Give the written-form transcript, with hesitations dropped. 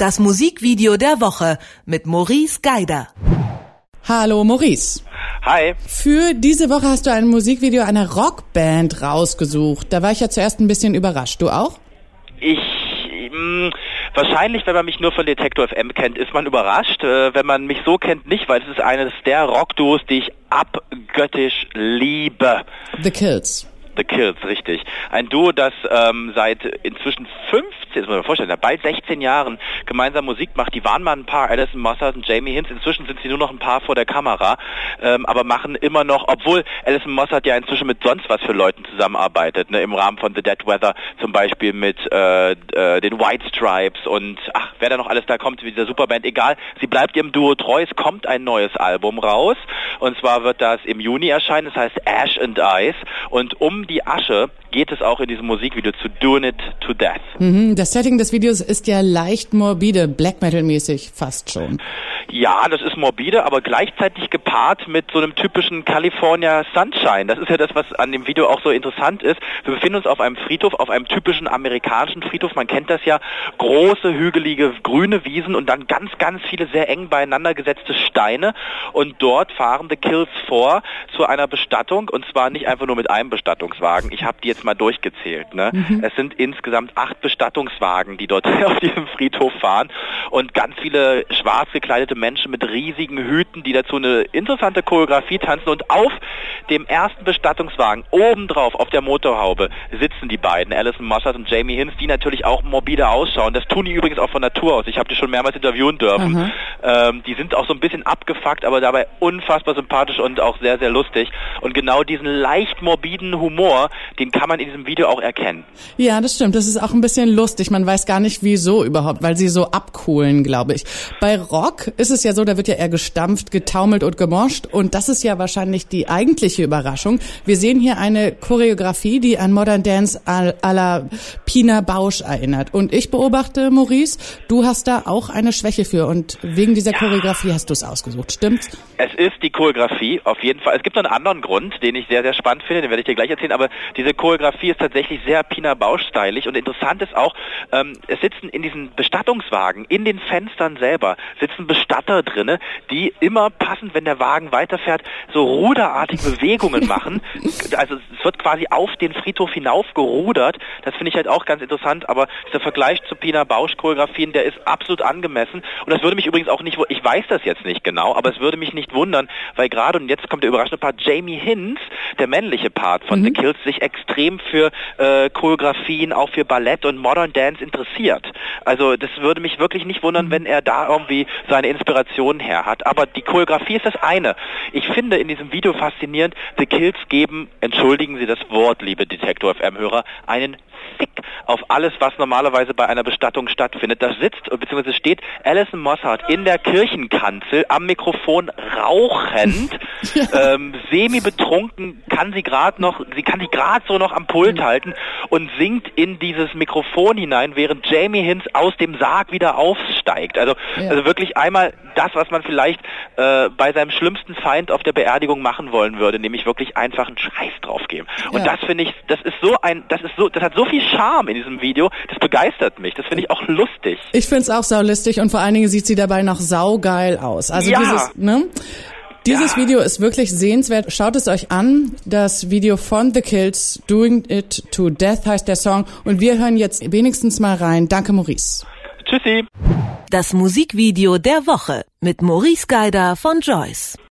Das Musikvideo der Woche mit Maurice Geider. Hallo Maurice. Hi. Für diese Woche hast du ein Musikvideo einer Rockband rausgesucht. Da war ich ja zuerst ein bisschen überrascht. Du auch? Wahrscheinlich, wenn man mich nur von Detektor FM kennt, ist man überrascht. Wenn man mich so kennt, nicht, weil es ist eines der Rockduos, die ich abgöttisch liebe. The Kills. The Kills, richtig. Ein Duo, das seit inzwischen 15, das muss man sich vorstellen, bald 16 Jahren gemeinsam Musik macht. Die waren mal ein Paar, Alison Mosshart und Jamie Hinz. Inzwischen sind sie nur noch ein Paar vor der Kamera, aber machen immer noch, obwohl Alison Mosshart ja inzwischen mit sonst was für Leuten zusammenarbeitet, ne, im Rahmen von The Dead Weather, zum Beispiel mit den White Stripes und wer da noch alles da kommt, mit dieser Superband, egal. Sie bleibt ihrem Duo treu. Es kommt ein neues Album raus und zwar wird das im Juni erscheinen. Das heißt Ash and Ice und um die Asche geht es auch in diesem Musikvideo zu Doing It to Death. Das Setting des Videos ist ja leicht morbide, Black Metal-mäßig fast schon. Ja, das ist morbide, aber gleichzeitig gepaart mit so einem typischen California Sunshine. Das ist ja das, was an dem Video auch so interessant ist. Wir befinden uns auf einem Friedhof, auf einem typischen amerikanischen Friedhof. Man kennt das ja, große, hügelige, grüne Wiesen und dann ganz, ganz viele sehr eng beieinander gesetzte Steine. Und dort fahren The Kills vor zu einer Bestattung und zwar nicht einfach nur mit einem Bestattungswagen. Ich habe die jetzt mal durchgezählt. Ne? Es sind insgesamt 8 Bestattungswagen, die dort auf diesem Friedhof fahren und ganz viele schwarz gekleidete Menschen mit riesigen Hüten, die dazu eine interessante Choreografie tanzen und auf dem ersten Bestattungswagen obendrauf auf der Motorhaube sitzen die beiden, Alison Mosshart und Jamie Hinz, die natürlich auch morbide ausschauen. Das tun die übrigens auch von Natur aus. Ich habe die schon mehrmals interviewen dürfen. Die sind auch so ein bisschen abgefuckt, aber dabei unfassbar sympathisch und auch sehr, sehr lustig. Und genau diesen leicht morbiden Humor, den kann man in diesem Video auch erkennen. Ja, das stimmt. Das ist auch ein bisschen lustig. Man weiß gar nicht, wieso überhaupt, weil sie so abcoolen, glaube ich. Bei Rock ist es ja so, da wird ja eher gestampft, getaumelt und gemoscht und das ist ja wahrscheinlich die eigentliche Überraschung. Wir sehen hier eine Choreografie, die an Modern Dance à la Pina Bausch erinnert. Und ich beobachte, Maurice, du hast da auch eine Schwäche für und wegen dieser Choreografie hast du es ausgesucht, stimmt's? Es ist die Choreografie, auf jeden Fall. Es gibt noch einen anderen Grund, den ich sehr, sehr spannend finde, den werde ich dir gleich erzählen, aber diese Choreografie ist tatsächlich sehr Pina Bausch-stylig und interessant ist auch, es sitzen in diesen Bestattungswagen, in den Fenstern selber, sitzen Bestatter drinne, die immer passend, wenn der Wagen weiterfährt, so ruderartige Bewegungen machen. Also es wird quasi auf den Friedhof hinauf gerudert. Das finde ich halt auch ganz interessant, aber dieser Vergleich zu Pina Bausch-Choreografien, der ist absolut angemessen und das würde mich übrigens auch nicht, ich weiß das jetzt nicht genau, aber es würde mich nicht wundern, weil gerade, und jetzt kommt der überraschende Part, Jamie Hinz, der männliche Part von The Kills, sich extrem für Choreografien, auch für Ballett und Modern Dance interessiert. Also das würde mich wirklich nicht wundern, wenn er da irgendwie seine Inspiration her hat. Aber die Choreografie ist das eine. Ich finde in diesem Video faszinierend, The Kills geben, entschuldigen Sie das Wort, liebe Detektor FM-Hörer, einen Fick auf alles, was normalerweise bei einer Bestattung stattfindet. Da sitzt, bzw. steht Alison Mosshart in der Kirchenkanzel am Mikrofon rauchend, semi-betrunken, kann sie gerade so noch am Pult halten und singt in dieses Mikrofon hinein, während Jamie Hinz aus dem Sarg wieder aufsteigt. Also wirklich einmal das, was man vielleicht bei seinem schlimmsten Feind auf der Beerdigung machen wollen würde, nämlich wirklich einfach einen Scheiß drauf geben. Und das finde ich, das hat so viel Charme in diesem Video, das begeistert mich, das finde ich auch lustig. Ich finde es auch saulustig und vor allen Dingen sieht sie dabei noch saugeil aus. Also dieses Video ist wirklich sehenswert. Schaut es euch an. Das Video von The Kills, Doing It to Death heißt der Song. Und wir hören jetzt wenigstens mal rein. Danke, Maurice. Tschüssi. Das Musikvideo der Woche mit Maurice Geider von Joyce.